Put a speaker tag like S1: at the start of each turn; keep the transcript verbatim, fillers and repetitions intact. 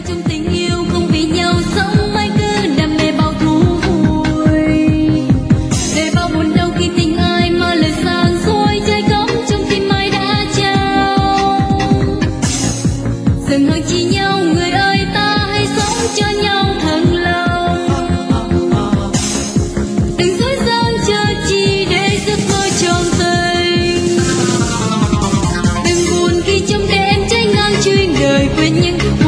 S1: trong tình yêu không vì nhau sống mãi cứ đam mê bao thú vui. Để bao buồn đau khi tình ai mà lời sang dối trái cắm trong tim ai đã trao. Dần hơi chi nhau người ơi ta hãy sống cho nhau thật lòng. Đừng dối gian chờ chi để giấc mơ tròn tình. Đừng buồn khi trong đêm trái ngang truy đời quên những